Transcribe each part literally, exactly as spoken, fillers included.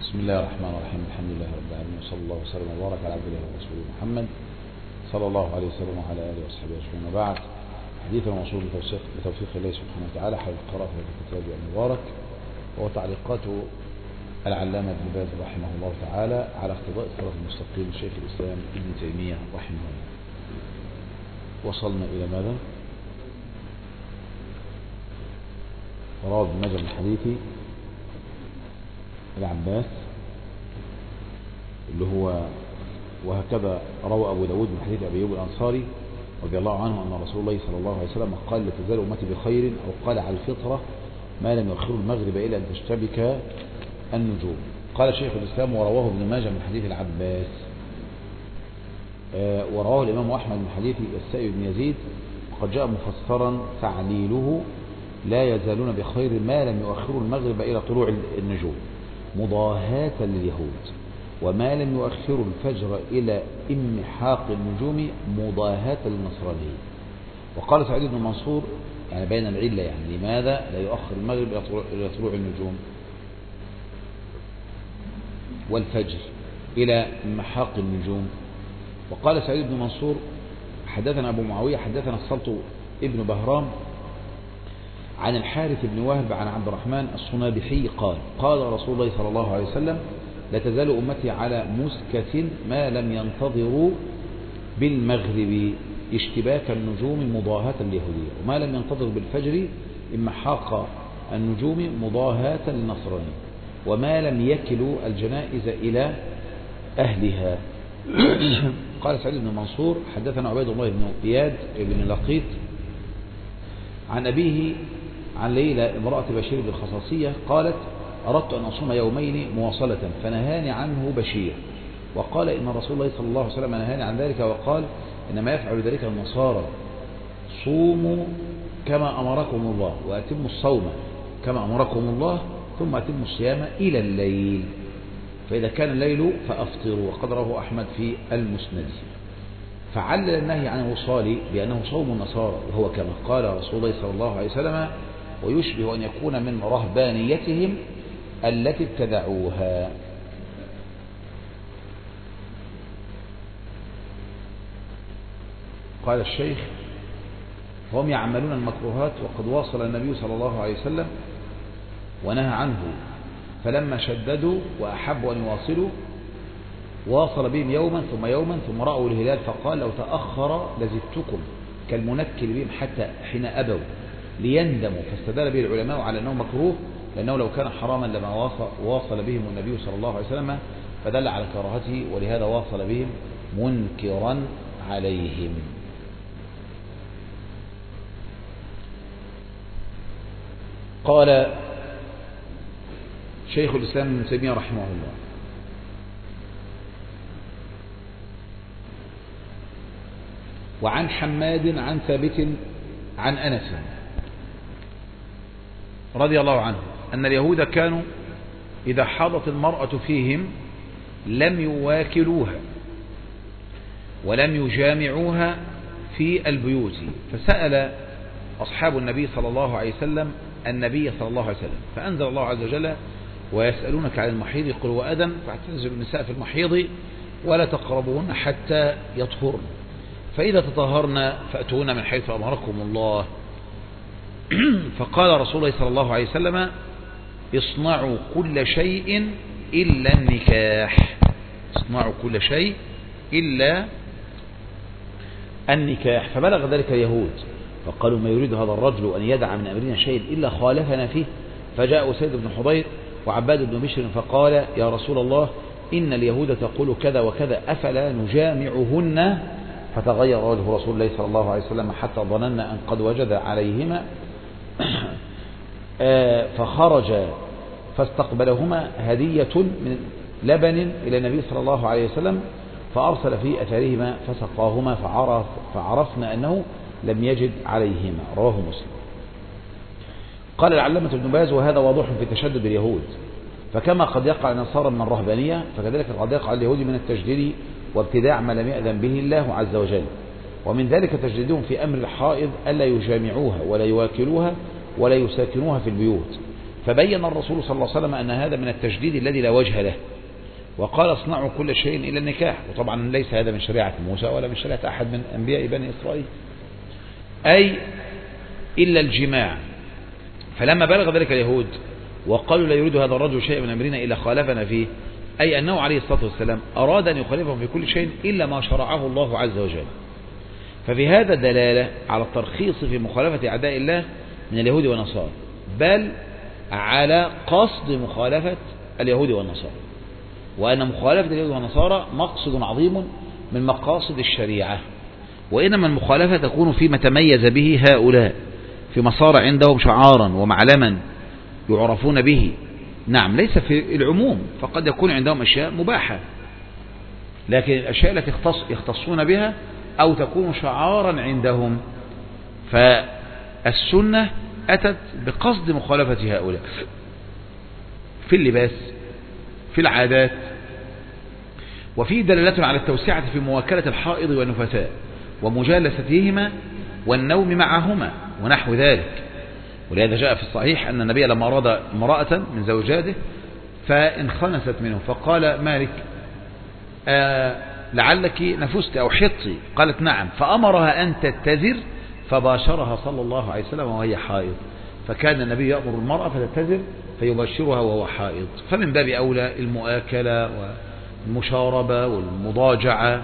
بسم الله الرحمن الرحيم. الحمد لله رب العالمين، وصلى الله وسلم وبارك على عبد الله ورسوله محمد صلى الله عليه وسلم وعلى اله وصحبه اجمعين. وبعد، حديثنا موصول بتوفيق الله سبحانه وتعالى حول قراءة هذا الكتاب المبارك، وهو تعليقات العلامة ابن باز رحمه الله تعالى على اقتضاء الصراط المستقيم شيخ الاسلام ابن تيمية رحمه الله. وصلنا الى ماذا؟ رواه ابن ماجه من حديث العباس اللي هو وهكذا روى أبو داود من حديث أبي أيوب الأنصاري رضي الله عنه أن رسول الله صلى الله عليه وسلم قال: لا تزال أمتي بخير، أو قال على الفطرة ما لم يؤخروا المغرب إلى أن تشتبك النجوم. قال شيخ الإسلام: ورواه ابن ماجه من حديث العباس، آه ورواه الإمام أحمد من حديث السائب بن يزيد، وقد جاء مفسرا تعليله: لا يزالون بخير ما لم يؤخروا المغرب إلى طلوع النجوم مضاهاة لليهود، وما لم يؤخروا الفجر إلى امحاق النجوم مضاهاة للنصرانية. وقال سعيد بن منصور يعني بين العلة، يعني لماذا لا يؤخر المغرب إلى طلوع النجوم والفجر إلى امحاق النجوم. وقال سعيد بن منصور: حدثنا أبو معاوية حدثنا السلط ابن بهرام عن الحارث بن وهب عن عبد الرحمن الصنابحي قال: قال رسول الله صلى الله عليه وسلم: لا تزال أمتي على مسكة ما لم ينتظروا بالمغرب اشتباك النجوم مضاهاة اليهودية، وما لم ينتظروا بالفجر امحاق النجوم مضاهاة للنصرانية، وما لم يكلوا الجنائز إلى أهلها. قال سعيد بن منصور: حدثنا عبيد الله بن إياد بن لقيط عن أبيه عن ليلى امرأة بشير بن الخصاصية قالت: أردت أن أصوم يومين مواصلة فنهاني عنه بشير، وقال إن رسول الله صلى الله عليه وسلم نهاني عن ذلك، وقال: إنما يفعل ذلك النصارى، صوموا كما أمركم الله وأتموا الصوم كما أمركم الله ثم أتموا الصيام إلى الليل، فإذا كان الليل فأفطروا. وقد رواه أحمد في المسند. فعلل النهي عن الوصال بأنه صوم النصارى، وهو كما قال رسول الله صلى الله عليه وسلم: ويشبه أن يكون من رهبانيتهم التي ابتدعوها. قال الشيخ: هم يعملون المكروهات وقد واصل النبي صلى الله عليه وسلم ونهى عنه، فلما شددوا وأحبوا أن يواصلوا واصل بهم يوما ثم يوما ثم رأوا الهلال فقال: لو تأخر لزدتكم، كالمنكل بهم حتى حين أبوا ليندموا. فاستدل به العلماء على أنه مكروه، لأنه لو كان حراما لما واصل, واصل بهم النبي صلى الله عليه وسلم، فدل على كراهته، ولهذا واصل بهم منكرا عليهم. قال شيخ الإسلام ابن تيمية رحمه الله: وعن حماد عن ثابت عن أنس رضي الله عنه أن اليهود كانوا إذا حاضت المرأة فيهم لم يواكلوها ولم يجامعوها في البيوت، فسأل أصحاب النبي صلى الله عليه وسلم النبي صلى الله عليه وسلم، فأنزل الله عز وجل: ويسألونك عن المحيض قل هو أذى فاعتزلوا النساء في المحيض ولا تقربوهن حتى يطهرن، فإذا تطهرن فأتوهن من حيث أمركم الله. فقال رسول الله صلى الله عليه وسلم: اصنعوا كل شيء إلا النكاح، اصنعوا كل شيء إلا النكاح. فبلغ ذلك اليهود فقالوا: ما يريد هذا الرجل أن يدع من أمرنا شيء إلا خالفنا فيه. فجاء أسيد بن حضير وعباد بن بشر فقال: يا رسول الله، إن اليهود تقول كذا وكذا، أفلا نجامعهن؟ فتغير وجه رسول الله صلى الله عليه وسلم حتى ظننا أن قد وجد عليهما، فخرج فاستقبلهما هدية من لبن إلى النبي صلى الله عليه وسلم، فأرسل في أثرهما فسقاهما، فعرف فعرفنا أنه لم يجد عليهما. رواه مسلم. قال العلامة ابن باز: وهذا واضح في تشدد اليهود، فكما قد يقع النصارى من الرهبانية فكذلك قد يقع اليهود من التجديد وابتداع ما لم يأذن به الله عز وجل. ومن ذلك تجديدهم في أمر الحائض ألا يجامعوها ولا يواكلوها ولا يساكنوها في البيوت، فبين الرسول صلى الله عليه وسلم أن هذا من التجديد الذي لا وجه له، وقال اصنعوا كل شيء إلا النكاح. وطبعا ليس هذا من شريعة موسى ولا من شريعة أحد من أنبياء بني إسرائيل، أي إلا الجماع. فلما بلغ ذلك اليهود وقالوا لا يريد هذا الرجل شيء من أمرنا إلا خالفنا فيه، أي أنه عليه الصلاة والسلام أراد أن يخالفهم في كل شيء إلا ما شرعه الله عز وجل. ففي هذا دلالة على الترخيص في مخالفة أعداء الله من اليهود والنصارى، بل على قصد مخالفة اليهود والنصارى، وأن مخالفة اليهود والنصارى مقصد عظيم من مقاصد الشريعة. وإنما المخالفة تكون فيما تميز به هؤلاء، فيما صار عندهم شعارا ومعلما يعرفون به. نعم، ليس في العموم، فقد يكون عندهم أشياء مباحة، لكن الأشياء التي يختص يختصون بها أو تكون شعارا عندهم، فالسنة أتت بقصد مخالفة هؤلاء في اللباس، في العادات. وفي دلالة على التوسعة في مواكلة الحائض والنفساء ومجالستهما والنوم معهما ونحو ذلك. ولهذا جاء في الصحيح أن النبي لما أراد امرأة من زوجاته فانخنست منه فقال مالك آه لعلك نفست أو حطي، قالت نعم، فأمرها أن تتزر فباشرها صلى الله عليه وسلم وهي حائض. فكان النبي يأمر المرأة فتتزر فيباشرها وهو حائض. فمن باب أولى المؤاكلة والمشاربة والمضاجعة،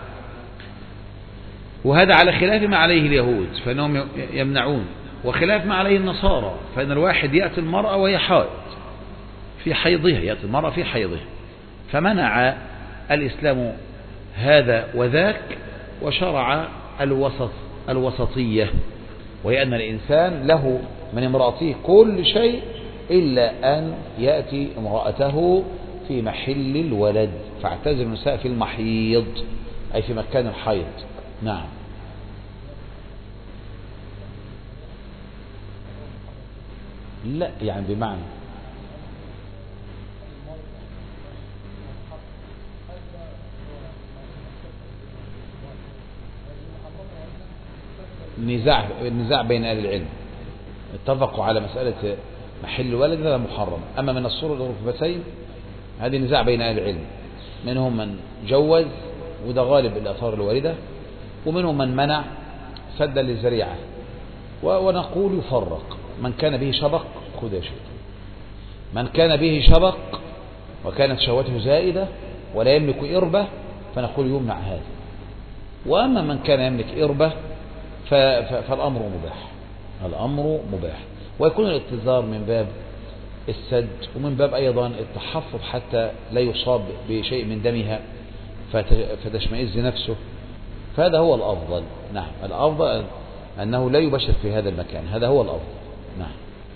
وهذا على خلاف ما عليه اليهود فإنهم يمنعون، وخلاف ما عليه النصارى فإن الواحد يأتي المرأة وهي حائض في حيضها، يأتي المرأة في حيضها. فمنع الإسلام هذا وذاك وشرع الوسط الوسطية، وهي أن الإنسان له من امرأته كل شيء إلا أن يأتي امرأته في محل الولد، فاعتزل النساء في المحيض أي في مكان الحيض. نعم. لا يعني بمعنى نزاع النزاع بين أهل العلم، اتفقوا على مسألة محل الولد هذا محرم. أما من الصورة والركبتين هذه نزاع بين أهل العلم، منهم من جوز وده غالب الآثار الواردة، ومنهم من منع سدا للذريعة. ونقول يفرق، من كان به شبق خذ يا شيخ، من كان به شبق وكانت شهوته زائدة ولا يملك إربة فنقول يمنع هذا. وأما من كان يملك إربة فالأمر مباح، الأمر مباح. ويكون الاتزار من باب السد ومن باب أيضا التحفظ حتى لا يصاب بشيء من دمها فتشمئز نفسه، فهذا هو الأفضل. نعم، الأفضل أنه لا يبشر في هذا المكان، هذا هو الأفضل. نعم.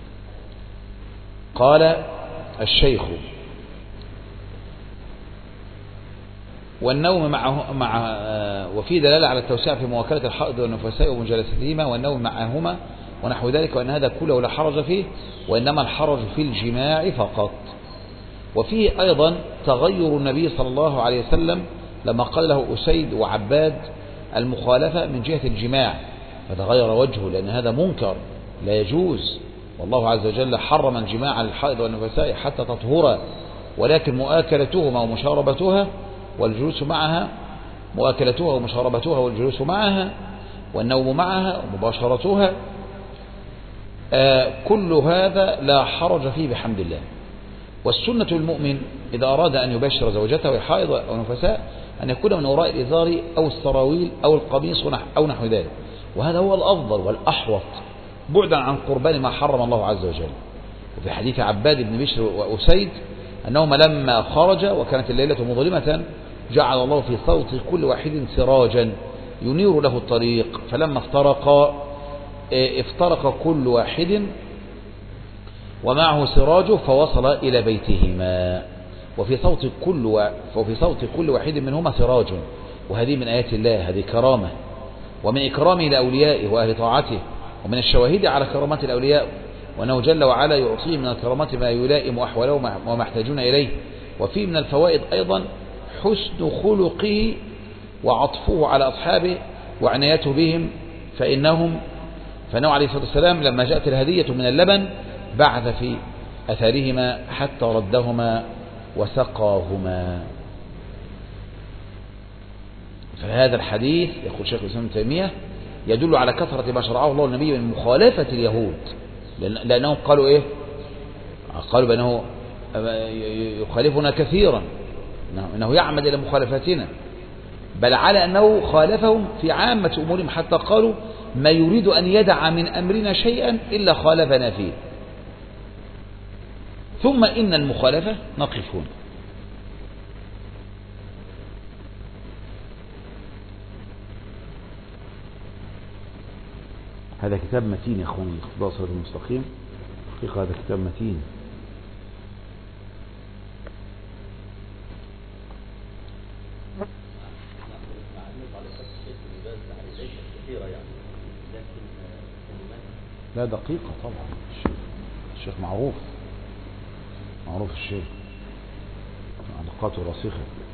قال الشيخ والنوم معه مع وفي دلالة على التوسعة في مواكلة الحائض والنفساء ومجالستهما والنوم معهما ونحو ذلك، وأن هذا كله لا حرج فيه، وإنما الحرج في الجماع فقط. وفيه أيضا تغير النبي صلى الله عليه وسلم لما قال له أسيد وعباد المخالفة من جهة الجماع، فتغير وجهه لأن هذا منكر لا يجوز، والله عز وجل حرم الجماع على الحائض والنفساء حتى تطهرا، ولكن مؤاكلتهما ومشاربتها والجلوس معها مؤاكلتها ومشاربتها والجلوس معها والنوم معها ومباشرتها آه كل هذا لا حرج فيه بحمد الله. والسنة المؤمن إذا أراد أن يبشر زوجته حائض أو نفساء أن يكون من وراء الإزار أو السراويل أو القميص أو نحو ذلك، وهذا هو الأفضل والأحوط بعدا عن قربان ما حرم الله عز وجل. وفي حديث عباد بن بشر وأسيد أنهما لما خرج وكانت الليلة مظلمة جعل الله في صوت كل واحد سراجا ينير له الطريق، فلما افترقا افترق كل واحد ومعه سراجه فوصل إلى بيتهما، وفي صوت كل و... وفي صوت كل واحد منهما سراج. وهذه من آيات الله، هذه كرامة ومن إكرامه لأوليائه وأهل طاعته، ومن الشواهد على كرامات الأولياء، وأنه جل وعلا يعطيه من الكرامات ما يلائم أحوالهم وما يحتاجون إليه. وفيه من الفوائد أيضا حسن خلقه وعطفه على أصحابه وعنايته بهم، فإنهم فإنه عليه الصلاة والسلام لما جاءت الهدية من اللبن بعث في أثرهما حتى ردهما وسقاهما. فهذا الحديث يقول شيخ الإسلام ابن تيمية يدل على كثرة ما شرعه الله النبي من مخالفة اليهود، لأنهم قالوا إيه؟ قالوا بأنه يخالفنا كثيرا، أنه يعمد إلى مخالفتنا، بل على أنه خالفهم في عامة أمورهم، حتى قالوا ما يريد أن يدع من أمرنا شيئا إلا خالفنا فيه. ثم إن المخالفة نقف هنا. هذا كتاب متين يا أخواني، اقتضاء الصراط المستقيم، حقيقة هذا كتاب متين. لا دقيقة طبعا، الشيخ معروف معروف الشيخ، علاقاته رسيخة.